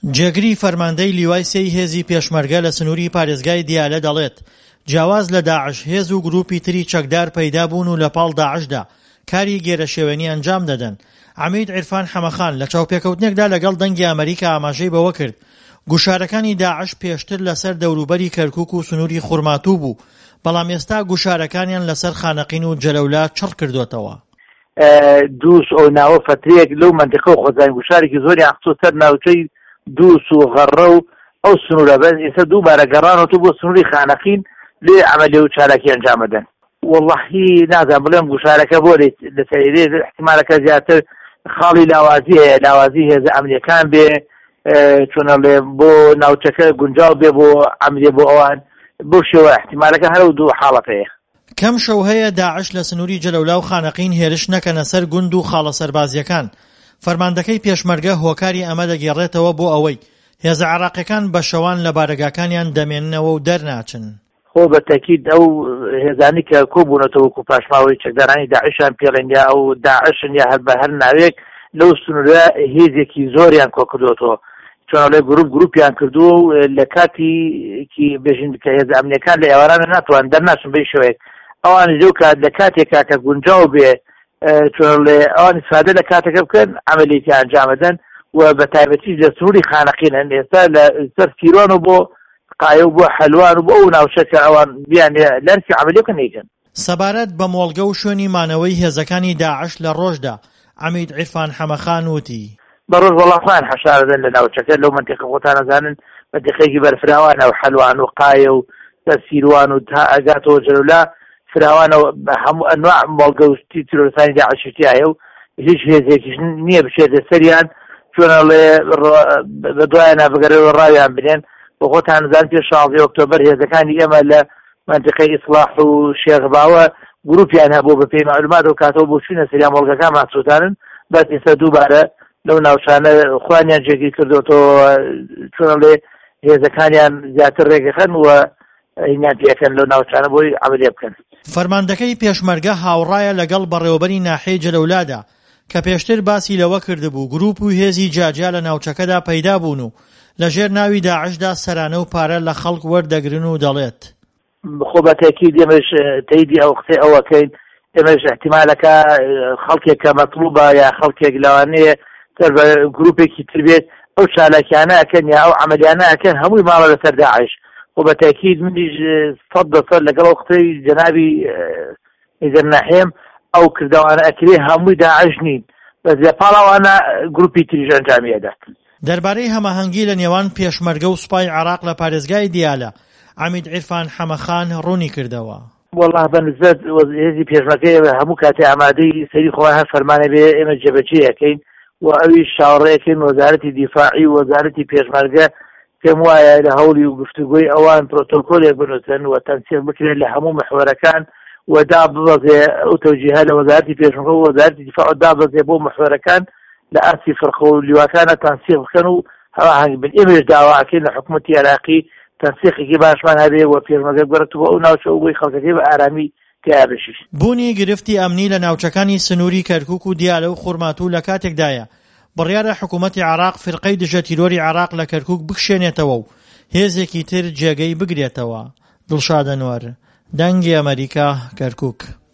جێگری فەرماندەی لیوای سێی هێزی پێشمەرگە لە سنووری پارێزگای دیالە دەڵێت جیاواز لە داعش هێز و گروپی تری چەکدار پەیدا بوون و لە پاڵ داعشدا کاری گێرەشێوێنی ئەنجام دەدەن. عەمید عیرفان حەمەخان لە چاوپێکەوتنێکدا لەگەڵ دەنگی ئەمریکا ئاماژەی بەوە کرد گوشارەکانی داعش پێشتر لەسەر دەوروبەری کەرکووک و سنووری خوڕماتوو بوو، بەڵام ئێستا گوشارەکانیان لەسەر خانەقین و جەلەولا چڕ کردوتەوە. دووس ئەو ناوە فترەیەک لەو مەنتیقە و خۆزانین گوشارێکی زۆری ئەخچۆ سەر ناوچەی دووس و غەڕە و ئەو سنوورە بەس ئێستا دووبارە گەڕانەوە بۆ سنووری خانەقین لێ عەمەلیە و چالاکی ئەنجامەدەن. وەڵڵاهی نازانم بڵێم گوشارەکە بۆ لەسەیرێ احتیمالەکە زیاتر خاڵی لاوازی هەیە، لاوازی هێزە ئەمنیەکان بێ چۆنەڵێ بۆ ناوچەکە گونجاو بێ بۆ ئەمنیە بۆ ئەوان بۆ شێوە احتیمالەکە هەر دوو حاڵەت هەیە. کەم شەو هەیە داعش لە سنووری جەلەولا و خانەقین هێرش نەکەنە سەر گوند و خاڵە سەربازیەکان. فەرماندەکەی پێشمەرگە هۆکاری ئەمە دەگێڕێتەوە بۆ ئەوەی هێزە عێراقیەکان بە شەوان لە بارگاکانیان دەمێننەوە و دەرناچن. خۆ بە تەکید ئەو هێزانی کە کۆبوونەتەوە وەکو پاشماوەی چەکدارانی داعشیان پێڵێن یا ئەو داعشن یا هەر بە هەر ناوێک لەو سنوورە هێزێکی زۆریان کۆ کردوتەوە، چۆنەڵێ گروپیان کردووە و لە کاتێکی بێژین کە هێزە ئەمنیەکان لە ئێوارانە ناتوان دەرناچن بەی شێوەیەک ئەوان لەو کات لە کاتێکا کە گونجاو بێ چۆنڵێ ئەوان استفادە لە کاتەکە بکەن عەمەلیەتی ئەنجامەدەن و بە تایبەتی لە سنووری خانەقینن ئێستا لە سەر سیرۆن و بۆ قایە و بۆ حەلوان و بۆ ئەو ناوچەکە ئەوان بیان لەرسی عەمەلیەکە نەیکەن. سەبارەت بە مۆڵگە و شوێنی مانەوەی هێزەکانی داعش لە ڕۆژدا عەمید عیرفان حەمەخان وتی بەڕۆژ وەڵافان حەشاردن لە ناوچەکە لەو مەنتیقە خۆتان نەزانن مەنتیقەیەکی بەرفراوانە و حەلوان و قایە و سیروان و تا ئەگاتەوە جەلەولا فراوانەوە هەموو ئەنواع مۆڵگە و تیرۆرسانی داعشیایە و هیچ هێزێکیش نییە بچێتە سەریان چۆنەڵێ بەدوایانە بگەرەوە ڕاویان بنێن بۆ خۆتان نزان پێش 16 ئۆکتۆبەر هێزەکانی ئێمە لە مەنتیقەی ئیسلاح و شێخباوە گروپیان هەبوو بە پێی معلومات و کاتەوە بۆ چوونە سەریان مۆڵگەکانمان سووتانن بەس ئێستا دووبارە لەو ناوچانە خوانیان جێگیر کردوتەوە چۆنەڵێ هێزەکانیان زیاتر ڕێگەخەن و هینیان پێکەن لەو ناوچانە بۆی عەمەلیە بکەن. فەرماندەکەی پێشمەرگە هاوڕایە لەگەڵ بەڕێوەبەری ناحیەی جەلەولادا کە پێشتر باسی لەوە کردبوو گروپ و هێزی جاجیا لە ناوچەکەدا پەیدا بوون و لەژێر ناوی داعشدا سەرانە و پارە لە خەڵک وەردەگرن و دەڵێت خۆ بە تەکید ئێمەش تەیدی ئەو قسەی ئەوەکەین ئێمەش احتیمالەکە خەڵکێک کە مەطلوبە یا خەڵکێک لەوانەیە سەر بە گروپێکی تر بێت ئەو چالاکیانە ئەکەن یا ئەو عەمەلیانە ئەکەن هەمووی ماڵە لەسەر داعش. خۆ بە تەکید منیش 100% لەگەڵ ئەو قسەی جەنابی ئیزەرناحێم ئەو کردەوانە ئەکرێ هەمووی داعش نین بەس لە پاڵەوانە گروپی تریش ئەنجامی ئەدات. دەربارەی هەماهەنگی لە نێوان پێشمەرگە و سوپای عێراق لە پارێزگای دیالە عەمید عیرفان حەمەخان ڕوونی کردەوە. والله بەنسبەت هێزی پێشمەرگە هەموو کاتێ ئامادەی سەری خۆیان هەر فەرمانە بێ ئێمە جێبەجێ یەکەین و ئەویش چاوەڕێیەکەین وەزارەتی دیفاعی و وەزارەتی پێشمەرگە پێم وایە لە هەوڵی و گفتوگۆی ئەوان پرۆتۆکۆلێک بنووسن و تەنسیق بکرێن لە هەموو محوەرەکان و داببەزێ ئەو تەوجیهە لە وەزارەتی پێشمەرگە و وەزارەتی دیفاع داببەزێ بۆ محوەرەکان لە ئاسی فەرقە و لیواکانە تەنسیق بکەن و هەواهەنگ بن. ئێمەش داواکەین لە حکوومەتی عێراقی تەنسیقێکی باشمان هەبێ و پێشمەرگە بگەڕێتەوە ئەو ناوچە و بۆی خەڵکەکەی بە ئارامی تیابشیش. بوونی گرفتی ئەمنی لە ناوچەکانی سنووری کەرکووک و دیالە و خوڕماتوو لە کاتێکدایە بڕیارە حکوومەتی عێراق فرقەی دژە تیرۆری عێراق لە کەرکووک بکشێنێتەوە و هێزێکی تر جێگەی بگرێتەوە. دڵشاد ئەنوەر، دەنگی ئەمریکا، کەرکووک.